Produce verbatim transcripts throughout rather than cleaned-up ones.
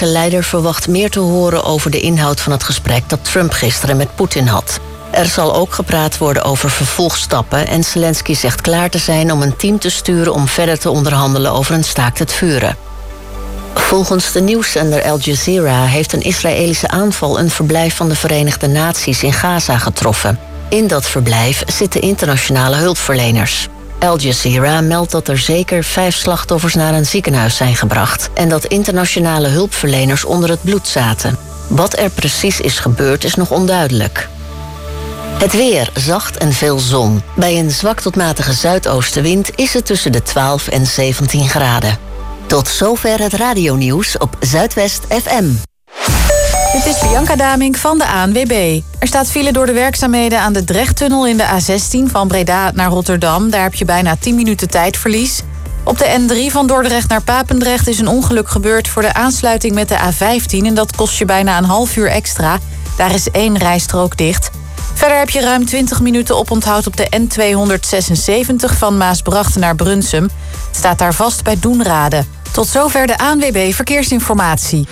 Oekraïense leider verwacht meer te horen over de inhoud van het gesprek dat Trump gisteren met Poetin had. Er zal ook gepraat worden over vervolgstappen en Zelensky zegt klaar te zijn om een team te sturen om verder te onderhandelen over een staakt het vuren. Volgens de nieuwszender Al Jazeera heeft een Israëlische aanval een verblijf van de Verenigde Naties in Gaza getroffen. In dat verblijf zitten internationale hulpverleners. Al Jazeera meldt dat er zeker vijf slachtoffers naar een ziekenhuis zijn gebracht en dat internationale hulpverleners onder het bloed zaten. Wat er precies is gebeurd is nog onduidelijk. Het weer, zacht en veel zon. Bij een zwak tot matige zuidoostenwind is het tussen de twaalf en zeventien graden. Tot zover het radionieuws op Zuidwest F M. Dit is Bianca Damink van de A N W B. Er staat file door de werkzaamheden aan de Drechttunnel in de A zestien... van Breda naar Rotterdam. Daar heb je bijna tien minuten tijdverlies. Op de N drie van Dordrecht naar Papendrecht is een ongeluk gebeurd... voor de aansluiting met de A vijftien en dat kost je bijna een half uur extra. Daar is één rijstrook dicht. Verder heb je ruim twintig minuten oponthoud op de N tweehonderdzesenzeventig... van Maasbracht naar Brunsum. Het staat daar vast bij Doenrade. Tot zover de A N W B Verkeersinformatie.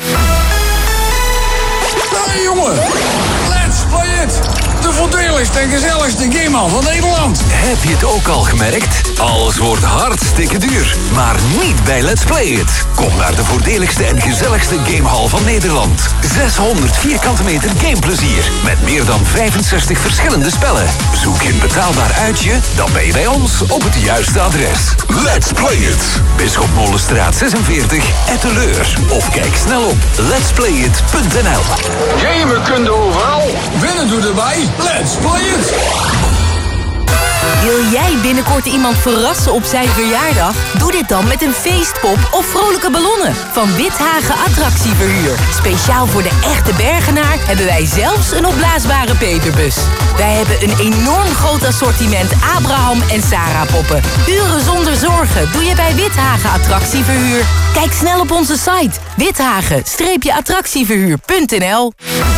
Hey jongen, let's play it! De voordeligste en gezelligste gamehal van Nederland. Heb je het ook al gemerkt? Alles wordt hartstikke duur, maar niet bij Let's Play It. Kom naar de voordeligste en gezelligste gamehal van Nederland. zeshonderd vierkante meter gameplezier met meer dan vijfenzestig verschillende spellen. Zoek je een betaalbaar uitje? Dan ben je bij ons op het juiste adres. Let's Play It. Bisschopmolenstraat zesenveertig, Etteleur. Of kijk snel op letsplayit punt n l. Gamen kun je overal, winnen doe erbij. Let's play it! Wil jij binnenkort iemand verrassen op zijn verjaardag? Doe dit dan met een feestpop of vrolijke ballonnen van Withagen Attractieverhuur. Speciaal voor de echte Bergenaar hebben wij zelfs een opblaasbare peperbus. Wij hebben een enorm groot assortiment Abraham en Sarah poppen. Uren zonder zorgen doe je bij Withagen Attractieverhuur. Kijk snel op onze site withagen attractieverhuur punt n l.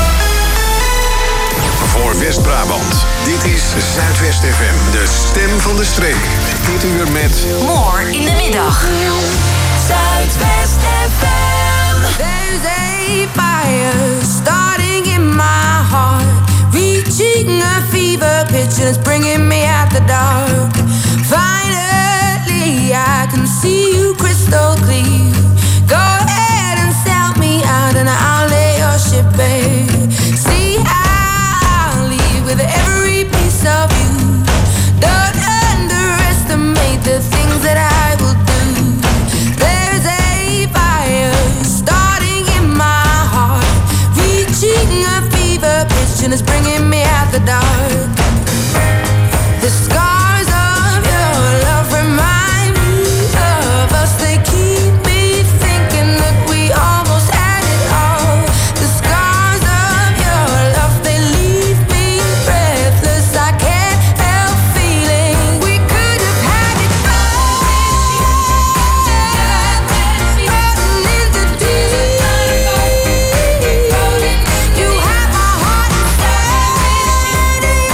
Voor West-Brabant. Dit is Zuidwest F M, de stem van de streek. Dit uur met... More in de middag. Zuidwest F M. There's a fire starting in my heart, reaching a fever pitch and it's bringing me out the dark. Finally I can see you crystal clear. Go ahead and sell me out and I'll lay your ship bare. See I'll leave with every piece of you. Don't underestimate the things that I will do. There's a fire starting in my heart, reaching a fever pitch and it's bringing me out the dark. The scars of your love remind me of us. They keep me thinking that we almost had it all. The scars of your love, they leave me breathless. I can't help feeling we could have had it all. Rotten in the deep. You have my heart inside.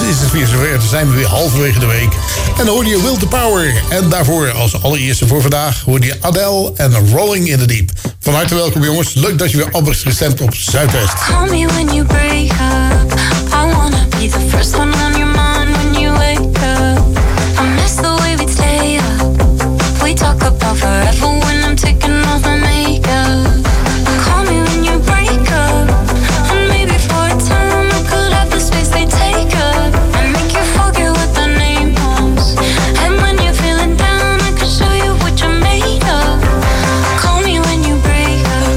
is het weer zover. Dan zijn we weer halverwege de week. En dan hoorde je Will the Power. En daarvoor als allereerste voor vandaag hoorde je Adele en Rolling in the Deep. Van harte welkom jongens. Leuk dat je weer op hebt gestemd op Zuidwest. Call me when you break up. I wanna be the first one on your mind when you wake up. I miss the way we stay up. We talk about forever when I'm taking off my makeup. Call me when you break up. And maybe for a time I could have the space they take up. And make you forget what the name was. And when you're feeling down I can show you what you're made of. Call me when you break up.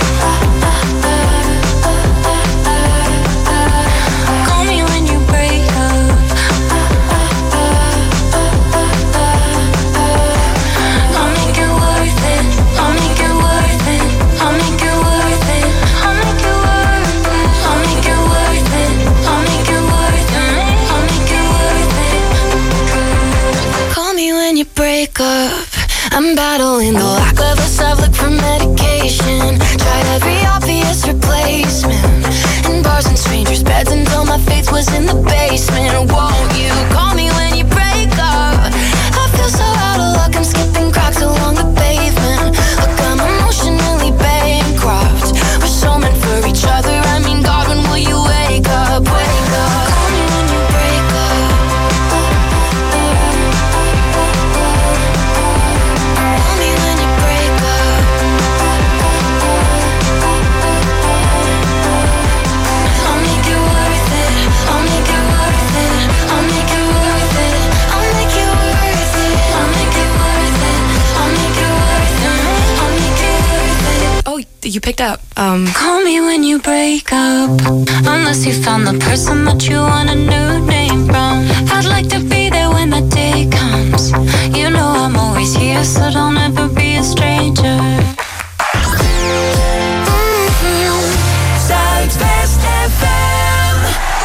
Call me when you break up. I'll make it worth it. I'll make it worth it. I'll make it worth it. I'll make it worth it. I'll make it worth it. I'll make it worth it. I'll make it worth it. Call me when you break up. I'm battling the lack of a self, look for medication. Tried every obvious replacement. In bars and strangers' beds until my faith was in the basement. Won't you call me when you break up? I feel so out of luck, I'm skipping cracks along the pavement. Look, I'm emotionally bankrupt. We're so meant for each other, I mean God, when will you wake up? Wake up. Call me when you break up. Call me when you break up. I'll make it worth it. I'll make it worth it. I'll make it worth it. I'll make it worth it. I'll make it worth it. I'll make it worth it. I'll make it worth it. Oh, you picked up. Um, Call me when you break up. Unless you found the person that you want a new name from. I'd like to be there when that day comes. You know I'm always here, so don't ever be a stranger. Zuidwest F M.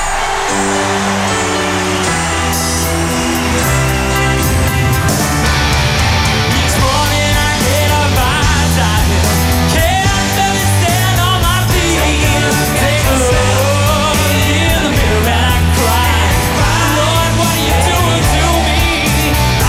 Each morning I get up, I die. Can't let me stand on my feet. Take a look in the mirror and I cry. Lord, what are you doing to me?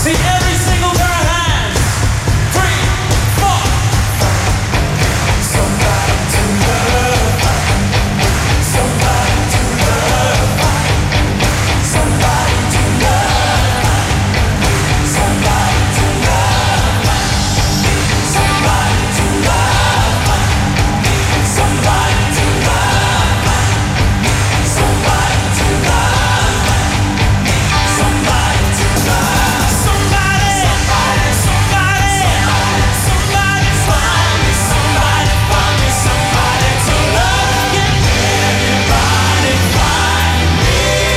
See every single pair of hands. Three, four. Somebody to love. Somebody to love. Somebody to love. Somebody to love. Somebody to love. Somebody to love. Somebody to love. Somebody to love. Somebody. Somebody. Somebody. Somebody find me. Somebody find me. Somebody to love. Everybody find me.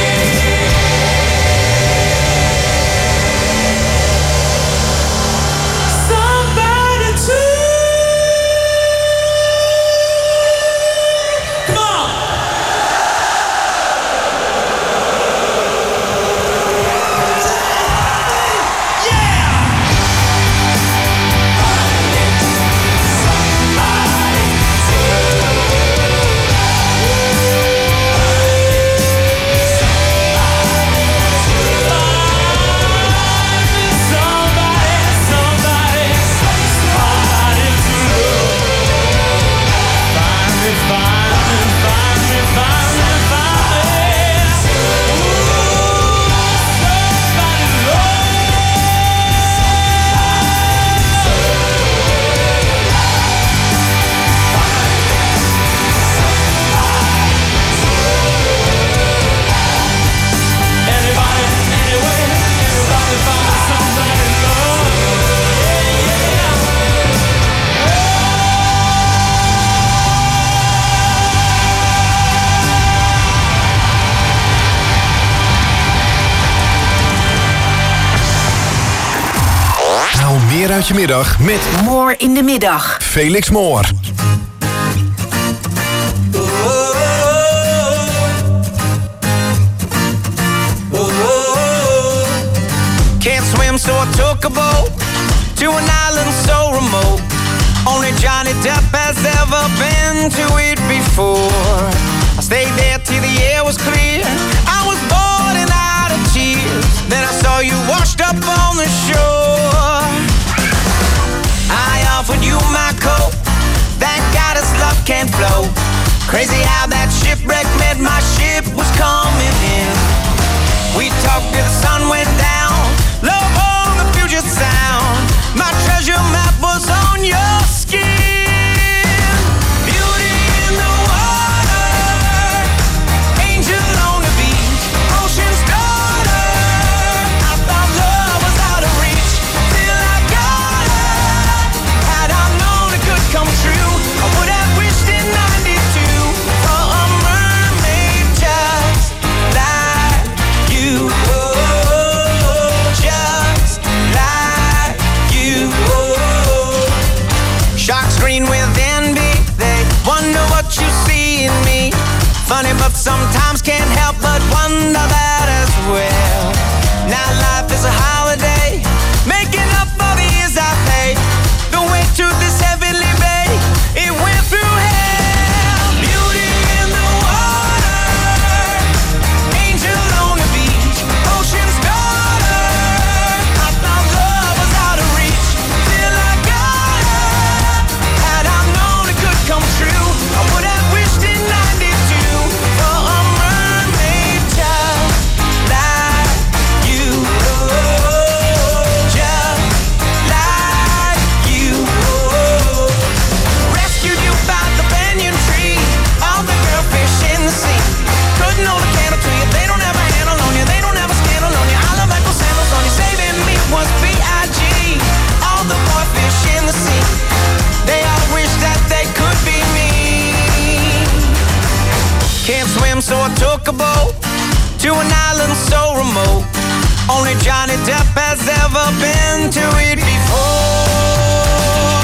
Somebody to. Come on. Haal meer uit je middag met More in de middag. Felix Moore. Can't swim, so I took a boat to an island so remote. Only Johnny Depp has ever been to it before. I stayed there till the air was clear. I was bored and out of tears. Then I saw you washed up on the shore. I offered you my coat. Thank God his love can't flow. Crazy how that shipwreck meant my ship was coming in. We talked till the sun went down. Love on the Puget Sound. My treasure map was on your skin. Beauty in the water. Angel on the beach. Ocean's daughter. I thought love was out of reach. Till I got her. Had I known it could come true, I would have wished in ninety-two for a mermaid just like you. Oh, just like you. Oh. Sharks scream with envy. They wonder what you see in me. Funny, but sometimes can't help but wonder that as well. Now life is a holiday, making up for the years I paid. The way to this heavenly bay, it went through hell. Beauty in the water, angel on the beach, ocean's daughter. I thought love was out of reach, till I got her. Had I known it could come true, I would have wished in ninety-two for a mermaid just like you. Oh, just like you. Oh. Rescued you by the banyan tree, all the girl fish in the sea. Couldn't hold a candle to you, they don't have a handle on you, they don't have a scandal on you. I love echo sandals on you, saving me was B I G. All the boy fish in the sea, they all wish that they could be me. Can't swim, so I took a boat to an island so remote. Only Johnny Depp has ever been to it before.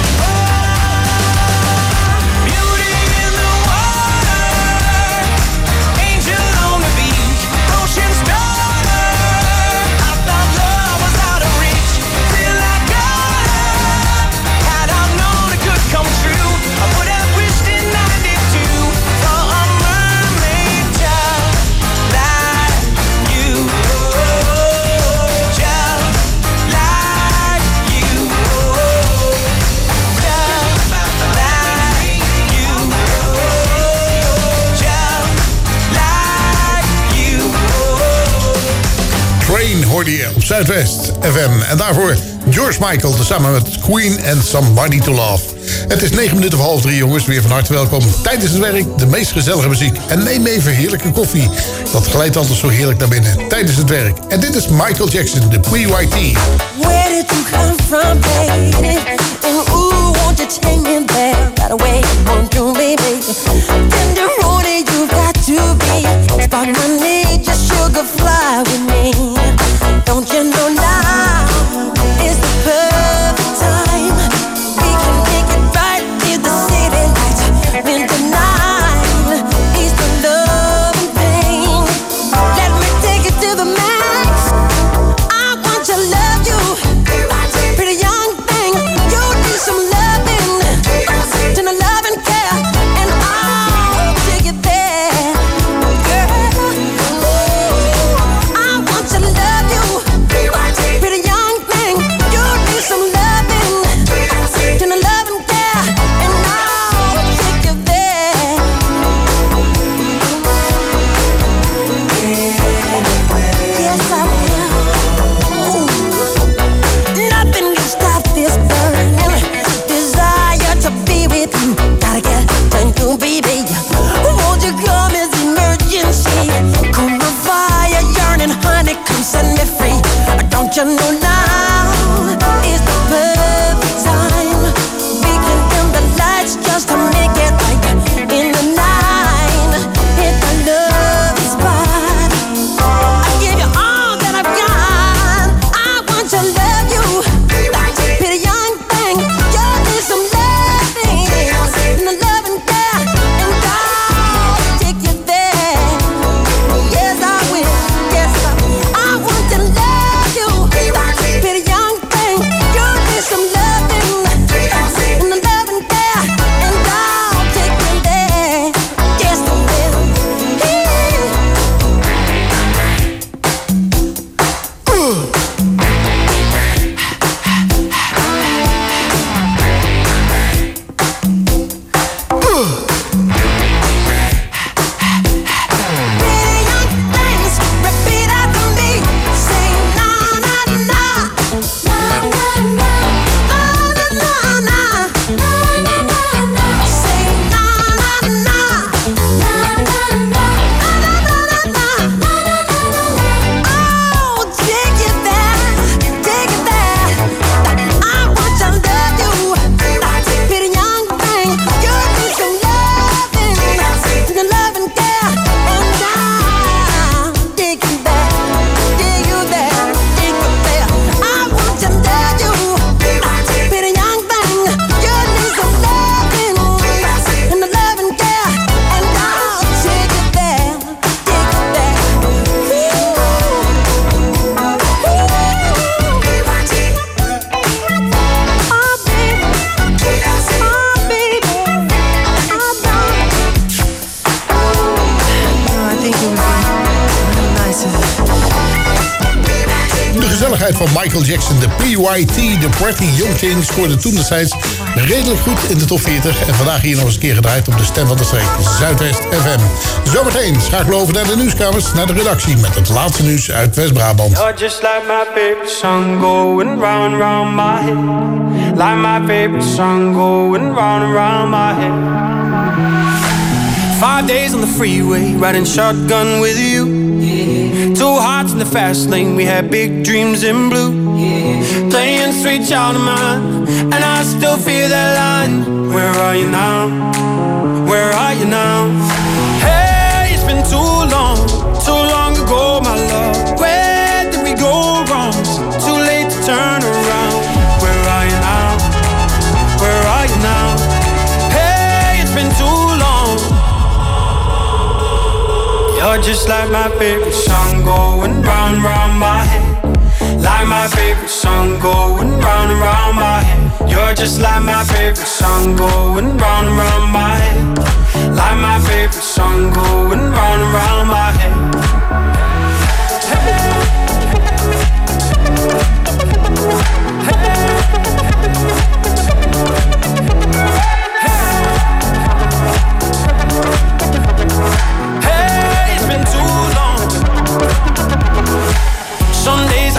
Beauty in the water, angel on the beach, ocean's daughter. I thought love was out of reach, till I got her. Had I known it could come true, I would have wished in ninety-two for a mermaid just like you. Oh, just hoorde je op Zuidwest F M. En daarvoor George Michael, samen met Queen and Somebody to Love. Het is negen minuten voor half drie, jongens. Weer van harte welkom. Tijdens het werk de meest gezellige muziek. En neem even heerlijke koffie. Dat glijdt altijd zo heerlijk naar binnen tijdens het werk. En dit is Michael Jackson, de P Y T. Where did you come from, baby? And ooh, won't you take me there right away? Won't you, baby? Tenderoni, you got to be. Spark my need, just sugar fly with me. Don't you know now is the perfect time? We can make it right near the city lights. Winter night is the love and pain. Let me take it to the max. I want to love you, pretty young thing. You need some loving, then a love and care, and I'll take it there, girl. Ooh, I want to love you, pretty young thing. You need some loving, then a love and care, and I'll take you there. Yes, I will. Nothing can stop this burning desire to be with you. Gotta get to you, baby. Won't you come as emergency? Come the fire yearning, honey, come set me free. Don't you know now is the perfect time? We can dim the lights just to make it right in the night. Hit the love spot. I give you all that I've got. I want to love you, pretty young thing. You need some loving, and the love and care, and I'll take you there. Yes, I will. Yes, I will. I want to love you, pretty young thing. You need some loving, and the love and care, and I'll take you there. Yes, I will. Pretty young things, repeat after me. Say na na na, na na na, na na na, na na na. Say na na na, na na na, na na na. Oh, take it there, take it there. I want to love you, pretty young thing. You need some loving, the love and care, and I'll take you there, take you there, take you there. I want to love you, pretty young thing. You need some loving, and the love and care, and I'll take you there, take you there. Oh, baby, oh, baby, oh, I think it would be nice. De gezelligheid van Michael Jackson, de P Y T, de Pretty Young Thing, scoorde toen destijds redelijk goed in de top veertig. En vandaag hier nog eens een keer gedraaid op de stem van de streek, Zuidwest F M. Zometeen schakelen we over naar de nieuwskamers, naar de redactie met het laatste nieuws uit West-Brabant. You're just like my favorite song going round, round my head. Like my favorite song going round, round my head. Five days on the freeway, riding shotgun with you. Two hearts in the fast lane, we had big dreams in blue. Playing sweet child of mine, and I still feel that line. Where are you now? Where are you now? Hey, it's been too long, too long ago, my love. Where did we go wrong? It's too late to turn around. Where are you now? Where are you now? Hey, it's been too long. You're just like my favorite song going round, round my head. Like my favorite song going round and round my head. You're just like my favorite song going round and round my head. Like my favorite song going round and round my head. Hey, it's been too long. Some days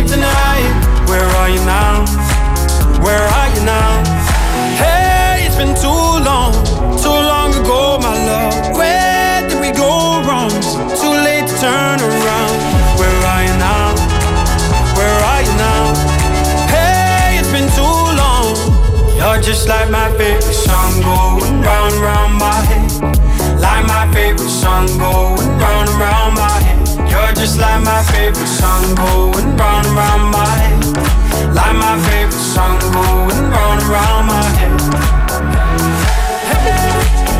tonight. Where are you now? Where are you now? Hey, it's been too long, too long ago, my love. Where did we go wrong? It's too late to turn around. Where are you now? Where are you now? Hey, it's been too long. You're just like my favorite song going round and round my head. Like my favorite song going round and round my head. You're just like my favorite song going round and round my head. Like my favorite song going round and round my head. Hey.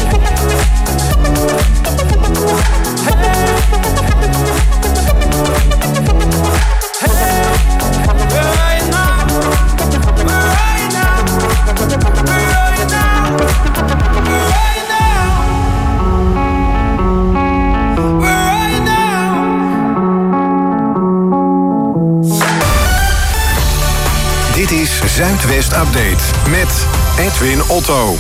Dit is Zuidwest Update met Edwin Otto.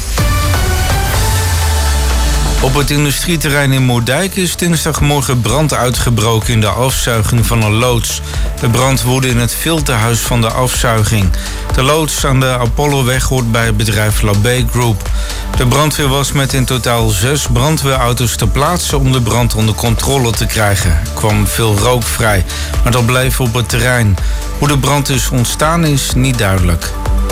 Op het industrieterrein in Moerdijk is dinsdagmorgen brand uitgebroken in de afzuiging van een loods. De brand woedde in het filterhuis van de afzuiging. De loods aan de Apolloweg hoort bij het bedrijf Labé Group. De brandweer was met in totaal zes brandweerauto's ter plaatse om de brand onder controle te krijgen. Er kwam veel rook vrij, maar dat bleef op het terrein. Hoe de brand is ontstaan is niet duidelijk.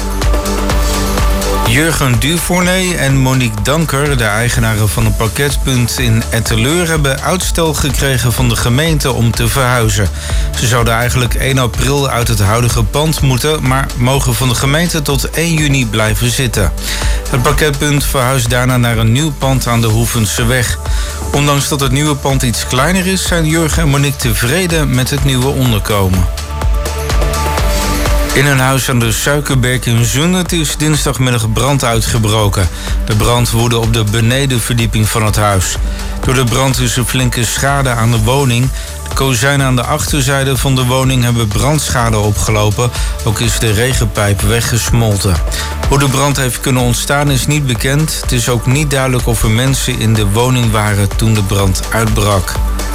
Jurgen Dufournet en Monique Danker, de eigenaren van een parketpunt in Etteleur, hebben uitstel gekregen van de gemeente om te verhuizen. Ze zouden eigenlijk één april uit het huidige pand moeten, maar mogen van de gemeente tot één juni blijven zitten. Het parketpunt verhuist daarna naar een nieuw pand aan de Hoevenseweg. Ondanks dat het nieuwe pand iets kleiner is, zijn Jurgen en Monique tevreden met het nieuwe onderkomen. In een huis aan de Suikerberg in Zundert is dinsdagmiddag brand uitgebroken. De brand woedde op de benedenverdieping van het huis. Door de brand is er flinke schade aan de woning. De kozijnen aan de achterzijde van de woning hebben brandschade opgelopen. Ook is de regenpijp weggesmolten. Hoe de brand heeft kunnen ontstaan is niet bekend. Het is ook niet duidelijk of er mensen in de woning waren toen de brand uitbrak.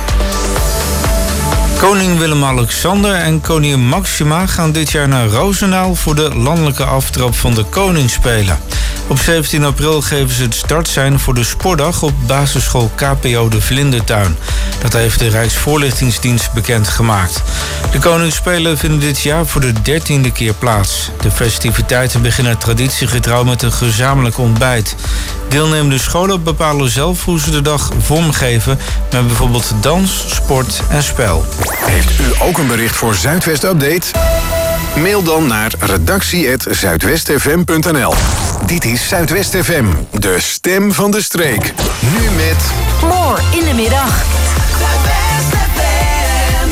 Koning Willem-Alexander en koningin Maxima gaan dit jaar naar Roosendaal voor de landelijke aftrap van de Koningsspelen. Op zeventien april geven ze het startsein voor de sportdag op basisschool K P O de Vlindertuin. Dat heeft de Rijksvoorlichtingsdienst bekendgemaakt. De Koningsspelen vinden dit jaar voor de dertiende keer plaats. De festiviteiten beginnen traditiegetrouw met een gezamenlijk ontbijt. Deelnemende scholen bepalen zelf hoe ze de dag vormgeven met bijvoorbeeld dans, sport en spel. Heeft u ook een bericht voor Zuidwest Update? Mail dan naar redactie apenstaartje zuidwestfm punt n l. Dit is Zuidwest F M, de stem van de streek. Nu met... More in de middag. Zuidwest F M.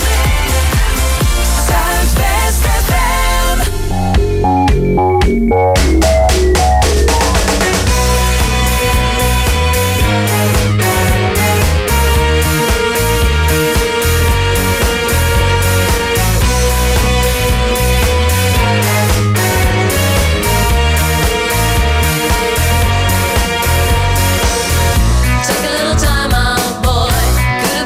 Zuidwest F M. Take a little time out, boy.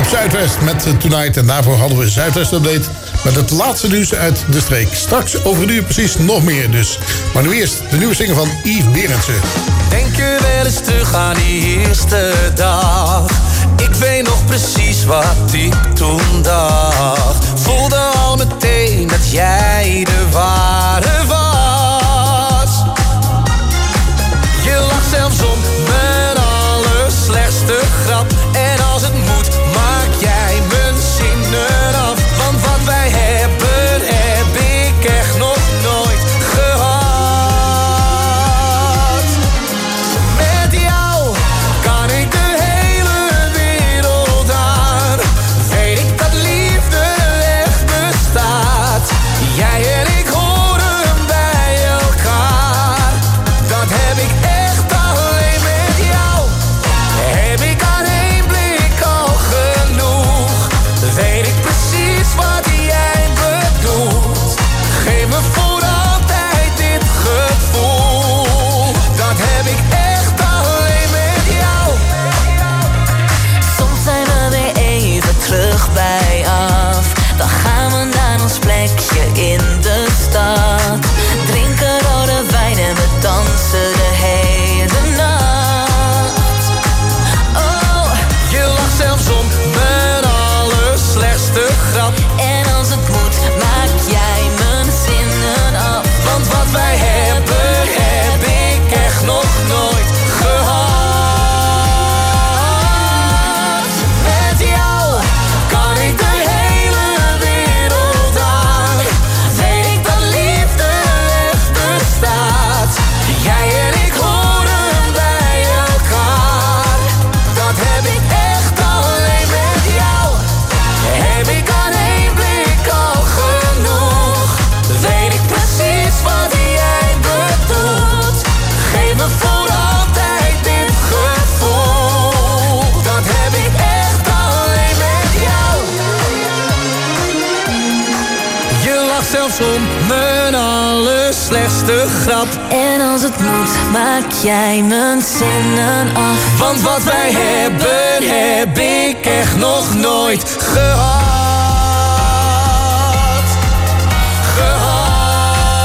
op Zuidwest met uh, Tonight. En daarvoor hadden we Zuidwest Update met het laatste nieuws uit de streek. Straks over een uur precies nog meer dus. Maar nu eerst de nieuwe single van Yves Berendsen. Denk je wel eens terug aan die eerste dag? Ik weet nog precies wat ik toen dacht. Voelde al meteen dat jij de ware was. Je lacht zelfs om mijn allerslechtste grap. En als het moet, maak jij mijn zinnen af. Want wat wij hebben, heb ik echt nog nooit gehad. Met jou kan ik de hele wereld aan. Weet ik dat liefde echt bestaat. Jij en ik horen bij elkaar. Dat heb ik echt alleen met jou. Heb ik aan één blik al genoeg. Weet ik precies wat jij bedoelt. Geef me voor altijd dit gevoel. Dat heb ik echt alleen met jou. Soms zijn we weer even terug bij af. Dan gaan we naar ons plekje in de stad. Drinken rode wijn en we dansen de hele nacht. Oh, Je lacht zelfs om mijn allerslechtste grap. en als het moet, maak jij mijn zinnen af. Want wat wij hebben, heb ik echt nog nooit gehad. Met jou kan ik de hele wereld aan. Weet ik dat liefde echt bestaat. Jij en ik horen bij elkaar. Dat heb ik echt alleen met jou. Heb ik aan één blik al genoeg. Weet ik precies wat jij bedoelt. Geef me voor altijd dit gevoel. Dat heb ik echt alleen met jou. Je lacht zelfs om mijn allerslechtste grap. En als het moet, maak jij mijn zinnen af. Want wat wij hebben, heb ik echt nog nooit gehad. Gehad.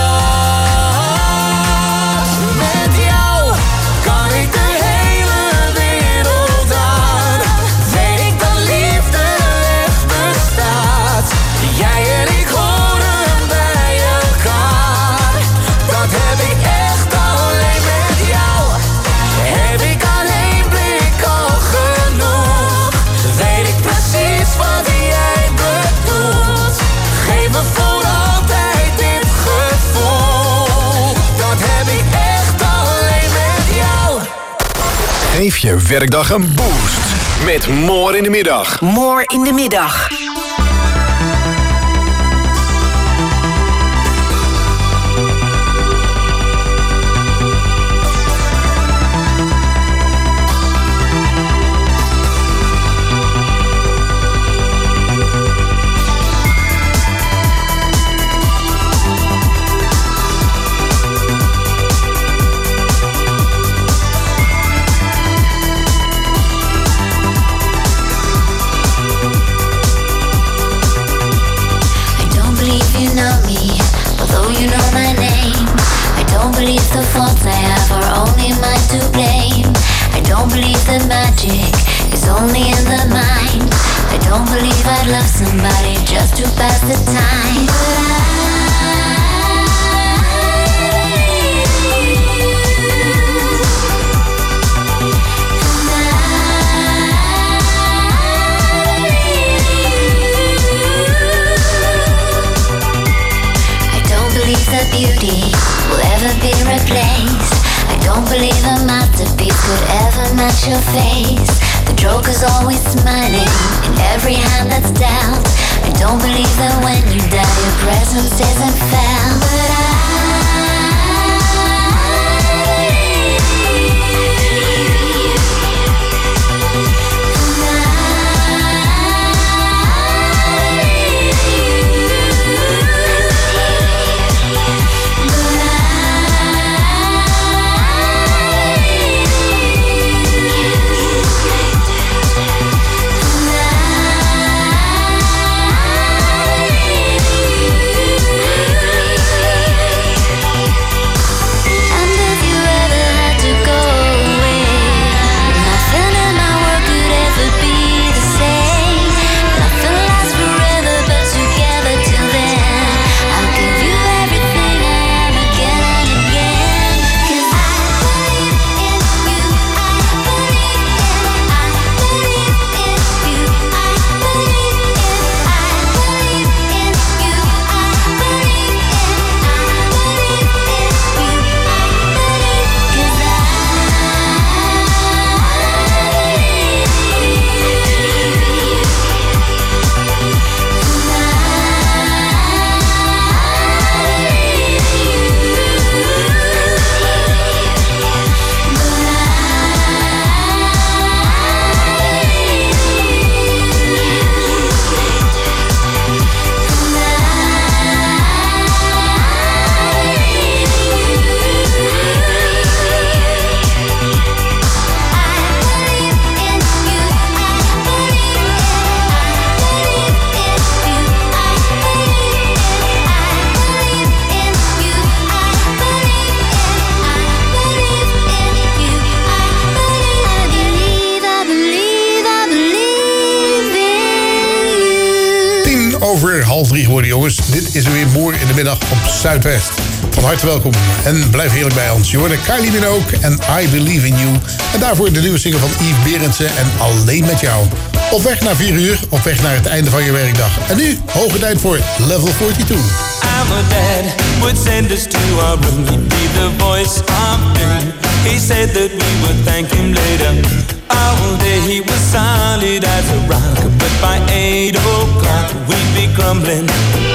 Met jou kan ik de hele wereld aan. Weet ik dat liefde echt bestaat. Jij en ik horen bij elkaar. Dat heb ik echt alleen met jou. Heb ik aan één blik al genoeg. Weet ik precies wat jij bedoelt. Geef me voor altijd dit gevoel. Dat heb ik echt alleen met jou. Geef je werkdag een boost met More in de middag. More in de middag. I don't believe you know me, although you know my name. I don't believe the faults I have are only mine to blame. I don't believe that magic is only in the mind. I don't believe I'd love somebody just to pass the time. But I don't believe that beauty will ever be replaced. I don't believe a masterpiece could ever match your face. The joker's always smiling in every hand that's dealt. I don't believe that when you die your presence isn't felt. But I half drie geworden, jongens. Dit is er weer morgen in de middag op Zuidwest. Van harte welkom en blijf heerlijk bij ons. Je hoorde Kylie Minogue en I Believe in You. En daarvoor de nieuwe single van Yves Berendsen en Alleen met jou. Op weg naar vier uur, op weg naar het einde van je werkdag. En nu, hoge tijd voor Level forty-two. Our dad would send us to our room. He'd be the voice of doom. He said that we would thank him later. All day he was solid as a rock, but by eight o'clock we'd be crumbling.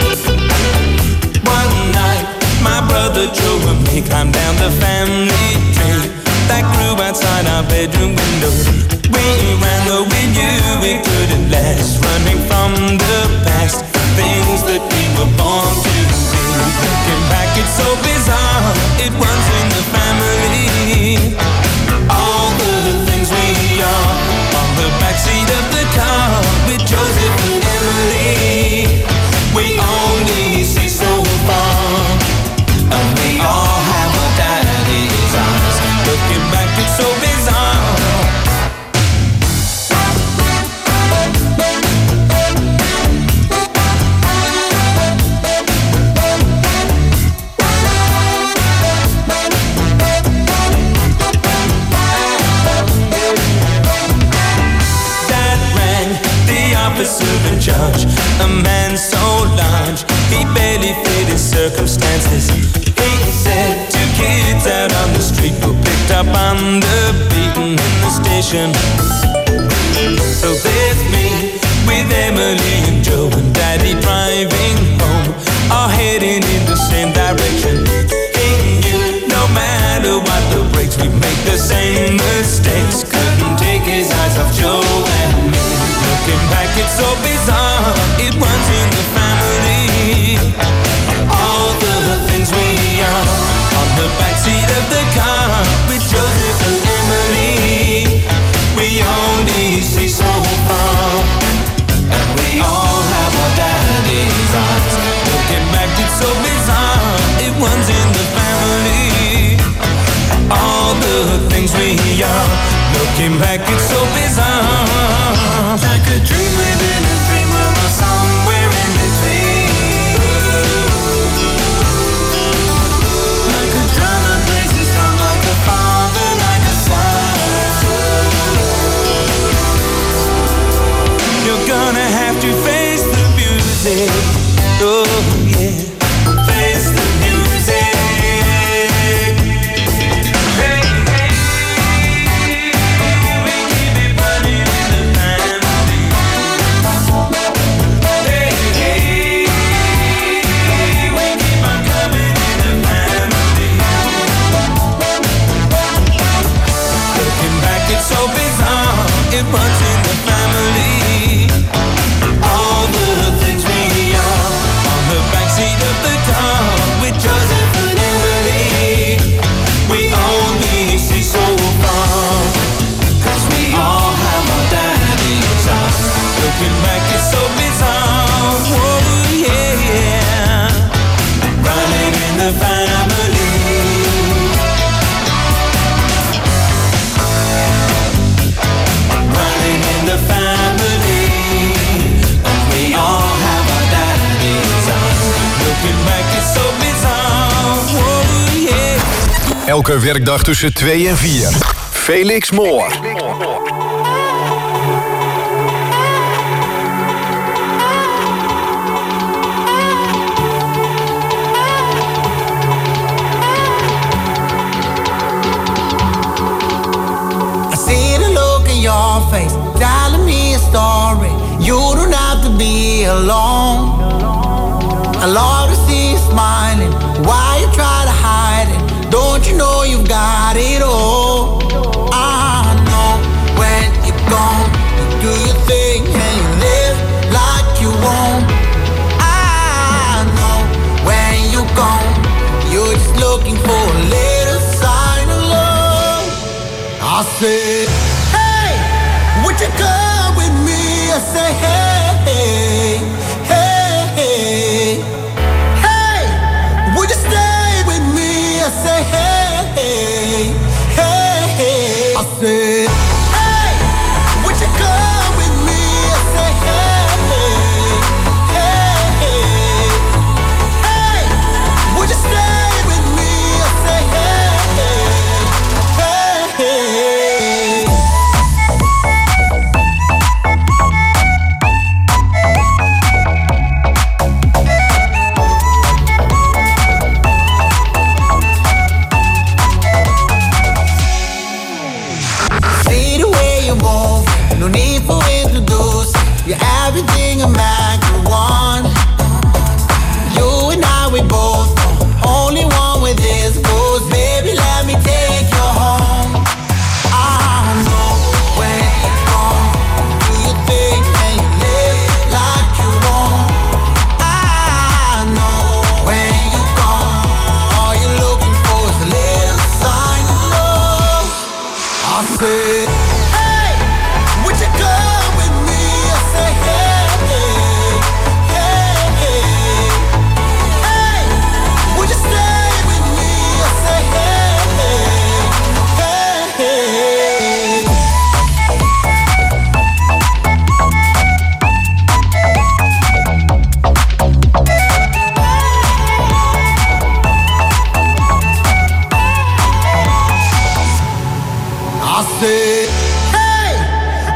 One night, my brother Joe and me climbed down the family tree that grew outside our bedroom window. We ran though we knew we couldn't last, running from the past, things that we were born to be. Looking back, it's so bizarre, it runs in the family. All the things we are on the backseat of the car with Joseph and Emily. We only see so far, and we all have a daddy's eyes. Looking back, it's so bizarre. Officer in charge, a man so large, he barely fit his circumstances. He said two kids out on the street were picked up on the beaten in the station. So there's me with Emily and Joe and Daddy driving home, all heading in the same direction. He knew no matter what the breaks, we make the same mistakes. Couldn't take his eyes off Joe and me. Looking back, it's so bizarre, it runs in the family. All the things we are on the backseat of the car with Joseph and Emily. We only see so far, and we all have our daddy's eyes. Looking back, it's so bizarre, it runs in the family. All the things we are, looking back, it's so bizarre. Like a dream within a dream, or somewhere in between. Like a drum that plays a song, like a father, like a son. You're gonna have to face the music. Oh yeah, face the music. So bizarre, it runs in the family. All the things we are on the backseat of the car with Joseph and Emily. We only see so far, cause we all have our daddy's eyes. Looking back, it's so bizarre. Whoa, yeah, yeah. Running in the family. The family, and we all have our daddy's eyes. Looking back, it's so bizarre. Whoa, yeah. Elke werkdag tussen twee en vier. Felix Moore. I see the look in your face, telling me a story. You don't have to be alone. I love to see you smiling. Why you try to hide it? Don't you know you've got it all? I know when you're gone, you do your thing and you live like you won't. I know when you're gone, you're just looking for a little sign of love. I said, would you come with me? I say, hey, hey, hey, hey. Would you stay with me? I say, hey, hey, hey. I say, hey, would you come with me? I say, hey, hey, hey.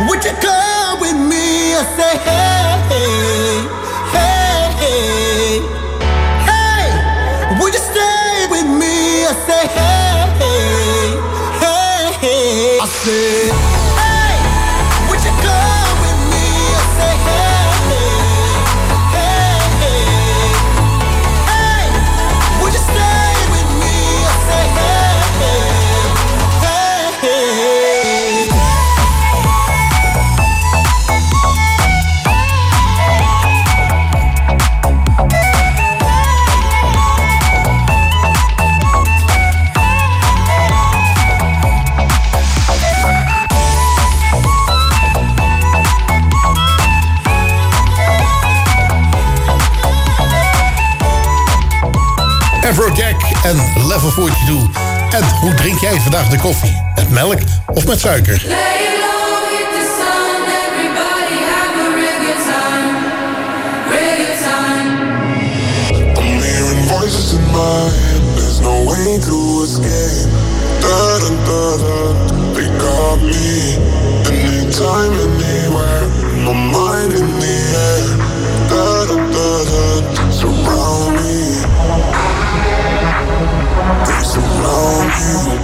would you come with me? I say, hey, hey, hey, hey, would you stay with me? I say, hey, hey, hey, I say, hey, would you come with me? I say, hey, hey, hey, hey, would you stay with me? I say, hey, hey, hey. Afrojack en Level tweeënveertig. En hoe drink jij vandaag de koffie? Met melk of met suiker? Voices in my head, there's no way to escape. Da da da da, they got me. Anytime, anywhere, my mind in the air. Da da da da, surround me. They surround me.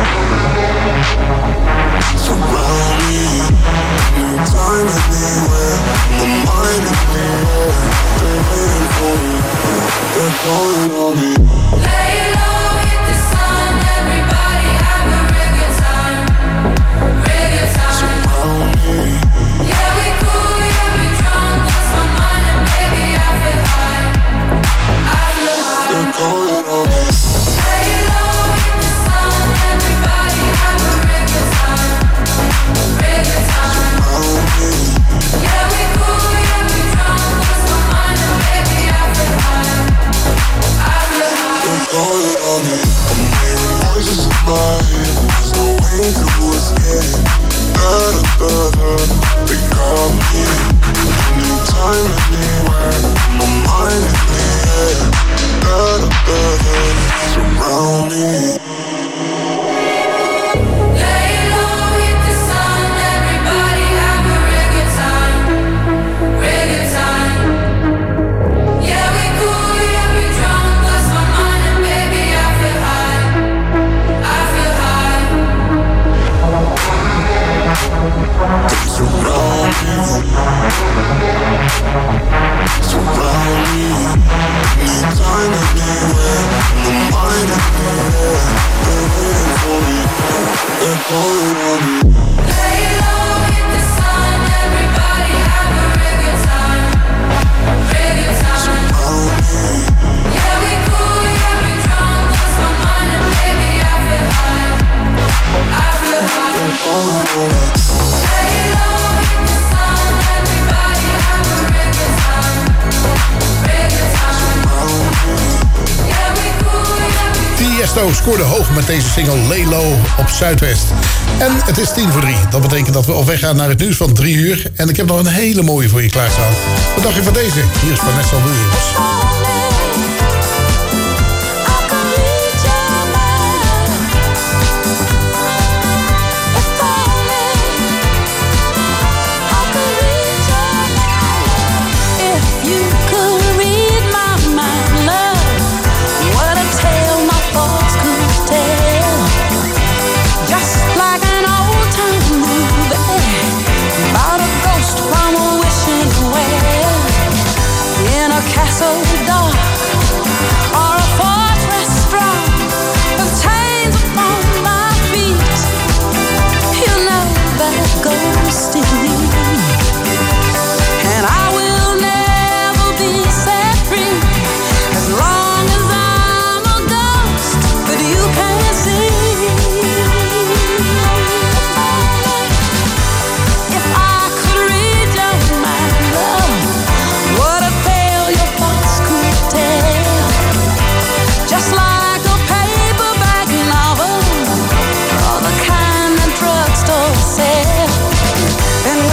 Surround me. Anytime, anywhere, my mind in the air. They're waiting for me. They're calling on me. Lay low, hit the sun. Everybody have a real good time. Real good time. Surround me. Yeah, we cool, yeah, we drunk. Lost my mind and baby, I feel high. I feel high. They're calling on me. Lay low, hit the sun. Everybody have a real good time. Real good time. Surround me. Yeah, we cool, yeah, we drunk. Lost my mind and baby, I feel high. They're calling on me. I'm hearing voices in my head. There's no way to escape. Da da da da, they got me. Anytime, anywhere, my mind in the air. Da da da da, surround me. Lay low, hit the sun. Everybody have a real good time. Real good time. Yeah, we cool, yeah, we drunk. Lost my mind and baby, I feel high. I feel high. They surround me. Surround me. Anytime, anywhere. My mind in the air. They're waiting for me. They're calling on me. Lay low, hit the sun. Everybody have a real good time. Real good time. Surround me. Yeah, we cool, yeah, we drunk. Lost my mind and baby, I feel high. I feel high. They're calling on me. Lay low, hit the sun. Everybody have a real good time. Real good time. Surround me. Yeah, we cool, yeah, we Tiesto scoorde hoog met deze single Lay Low op Zuidwest. En het is tien voor drie. Dat betekent dat we op weg gaan naar het nieuws van drie uur. En ik heb nog een hele mooie voor je klaarstaan. Wat dacht je van deze? Hier is Vanessa Williams. Castle dark or a fortress strong with chains upon my feet. You know that goes to me, and I will never be set free as long as I'm a ghost that you can't see. If I could read your mind, love, what a tale your thoughts could tell. Just like a paperback novel, or the kind that drugstores sell. And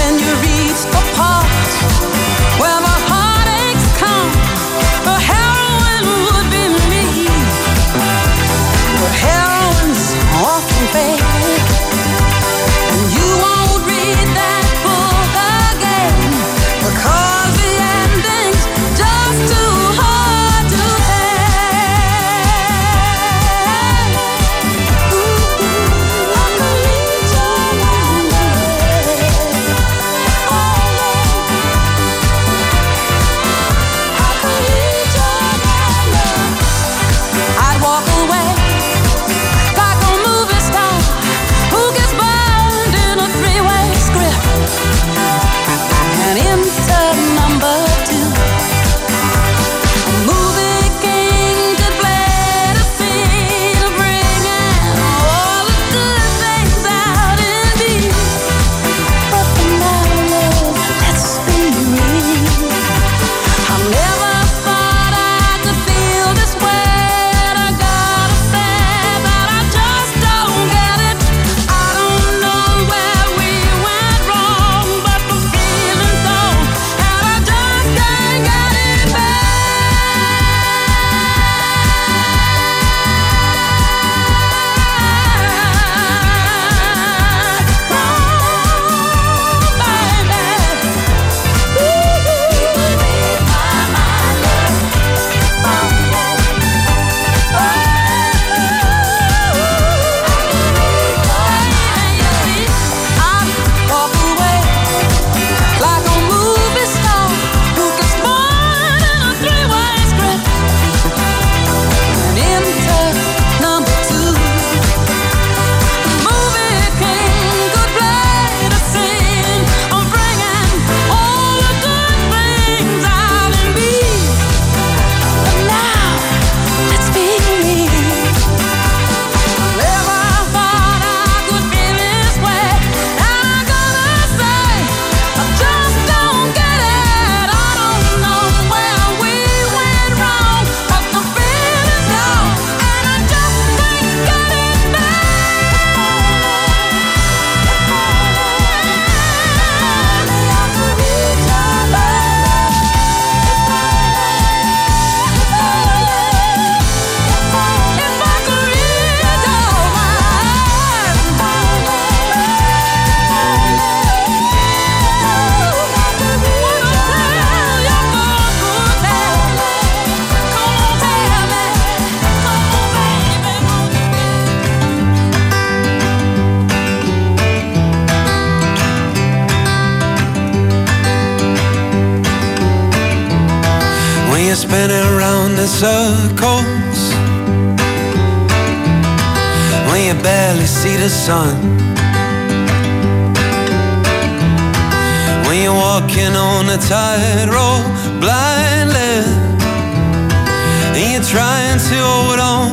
spinning round in circles when you barely see the sun, when you're walking on a tightrope blindly and you're trying to hold on.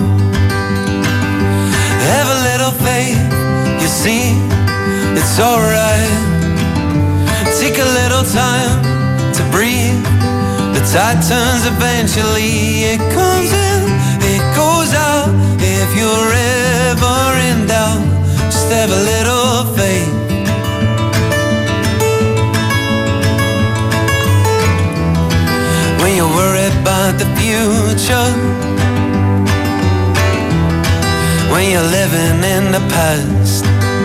Have a little faith, you see, it's alright. Take a little time to breathe. The tide turns eventually. It comes in, it goes out. If you're ever in doubt, just have a little faith. When you're worried about the future, when you're living in the past,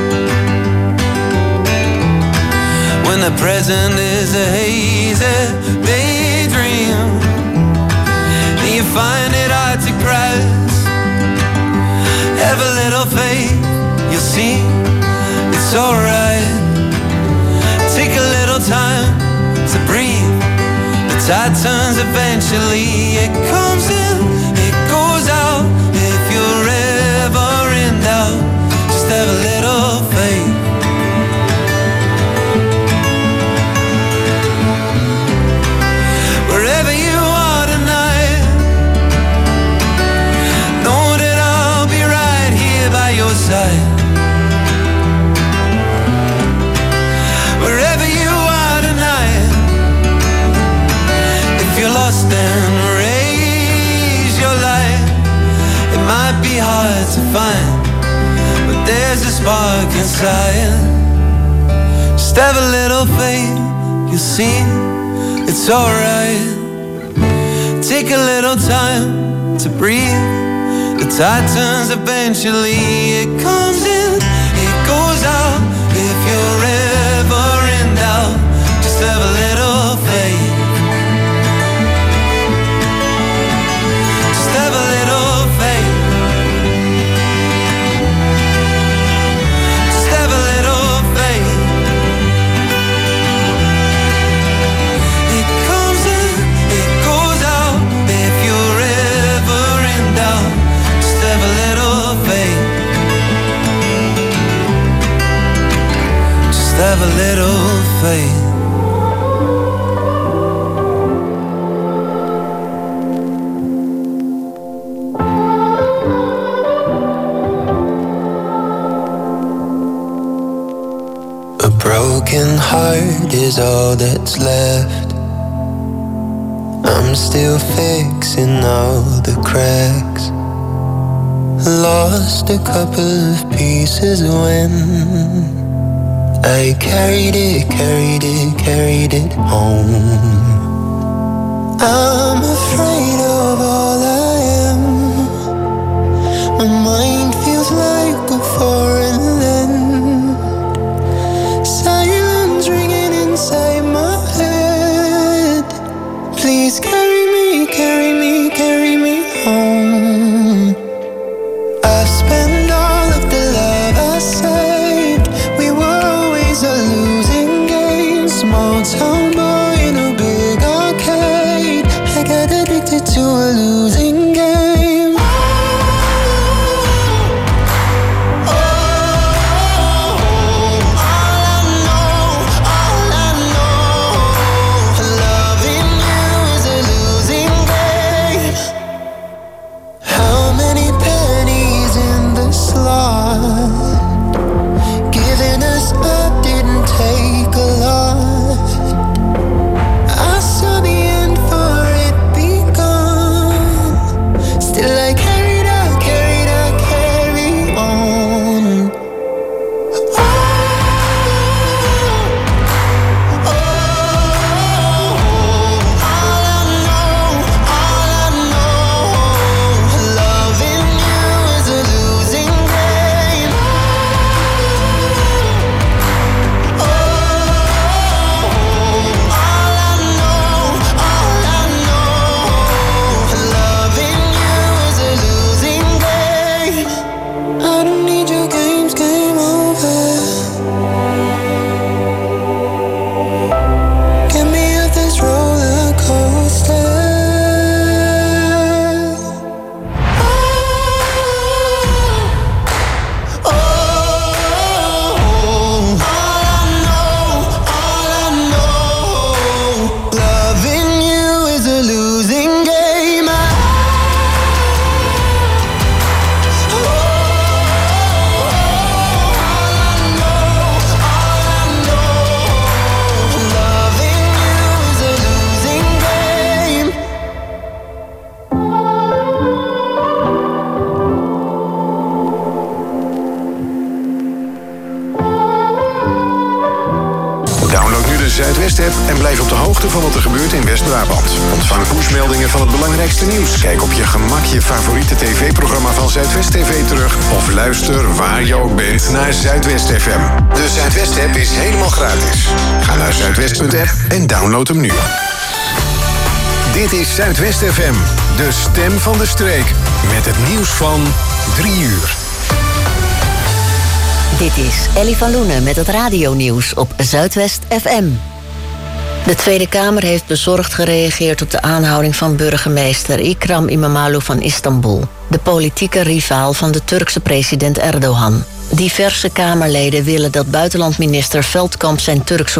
when the present is a hazy daydream and you find it hard to grasp, have a little faith, you'll see it's alright. Take a little time to breathe. The tide turns eventually. It comes in, it goes out. If you're ever in doubt, just have a little faith. Wherever you are tonight, know that I'll be right here by your side. Wherever you are tonight, if you're lost then raise your light. It might be hard to find, but there's a spark inside. Just have a little faith, you'll see it's alright. Take a little time to breathe. The tide turns eventually. It comes in, it goes out. If you're ever in doubt, just have a little faith. Just have a little faith. Just have a little faith. It comes in, it goes out. If you're ever in doubt, just have a little faith. Just have a little faith. A broken heart is all that's left. I'm still fixing all the cracks. Lost a couple of pieces when I carried it, carried it, carried it home. I'm afraid of all I am. My mind feels like a foreign land. Silence ringing inside my head. Please carry me, carry me, carry me home. I've spent all of the love I saved. We were always a losing game. Small town boy in a big arcade. I got addicted to a losing game. Giving us up didn't take a lot. Download nu de Zuidwest-app en blijf op de hoogte van wat er gebeurt in West-Brabant. Ontvang pushmeldingen van het belangrijkste nieuws. Kijk op je gemak je favoriete tv-programma van Zuidwest T V terug. Of luister waar je ook bent naar Zuidwest F M. De Zuidwest-app is helemaal gratis. Ga naar zuidwest punt app en download hem nu. Dit is Zuidwest F M, de stem van de streek. Met het nieuws van drie uur. Dit is Ellie van Loenen met het radionieuws op Zuidwest F M. De Tweede Kamer heeft bezorgd gereageerd op de aanhouding van burgemeester Ikram İmamoğlu van Istanbul, de politieke rivaal van de Turkse president Erdogan. Diverse Kamerleden willen dat buitenlandminister Veldkamp zijn Turkse